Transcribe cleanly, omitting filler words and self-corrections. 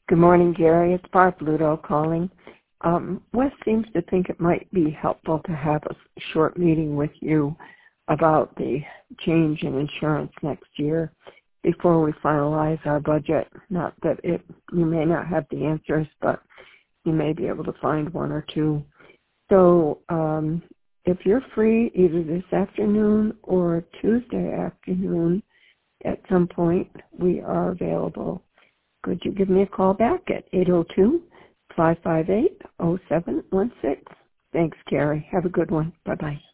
Good morning, Gary. It's Barb Ludo calling. Wes seems to think it might be helpful to have a short meeting with you about the change in insurance next year before we finalize our budget. Not that you may not have the answers, but you may be able to find one or two. So if you're free either this afternoon or Tuesday afternoon at some point, we are available. Could you give me a call back at 802-558-0716? Thanks, Gary. Have a good one. Bye-bye.